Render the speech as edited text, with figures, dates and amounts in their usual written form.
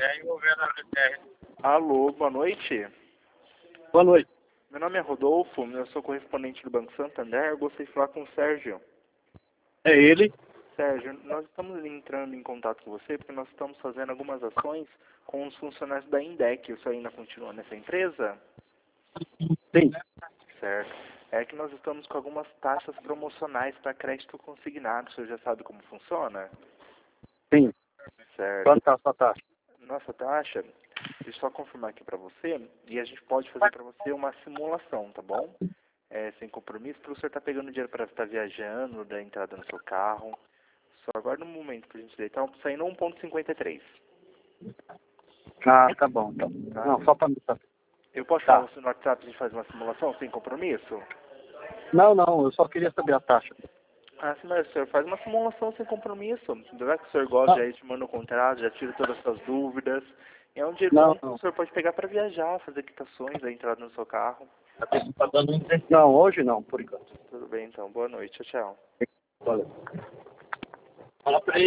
Alô, boa noite. Boa noite. Meu nome é Rodolfo, eu sou correspondente do Banco Santander. Eu gostaria de falar com o Sérgio. É ele? Sérgio, nós estamos entrando em contato com você porque nós estamos fazendo algumas ações com os funcionários da Indec. O senhor ainda continua nessa empresa? Sim. Certo. É que nós estamos com algumas taxas promocionais para crédito consignado. O senhor já sabe como funciona? Sim. Certo. Quanto está a sua taxa? Nossa taxa, deixa eu só confirmar aqui para você, e a gente pode fazer para você uma simulação, tá bom? Sem compromisso, para o senhor estar pegando dinheiro para estar viajando, da entrada no seu carro. Só aguarda um momento para a gente deitar, saindo 1,53. Ah, tá bom, então. Tá? Não, só para me saber. Eu posso Tá. falar você no WhatsApp, a gente faz uma simulação sem compromisso? Não, eu só queria saber a taxa. Ah, sim, mas o senhor faz uma simulação sem compromisso. Já que o senhor gosta, já te manda o contrato, já tira todas as suas dúvidas. É um dinheiro bom que o senhor pode pegar para viajar, fazer quitações, a entrada no seu carro. Não, hoje não, por enquanto. Tudo bem, então. Boa noite. Tchau, tchau. Valeu. Fala pra ele.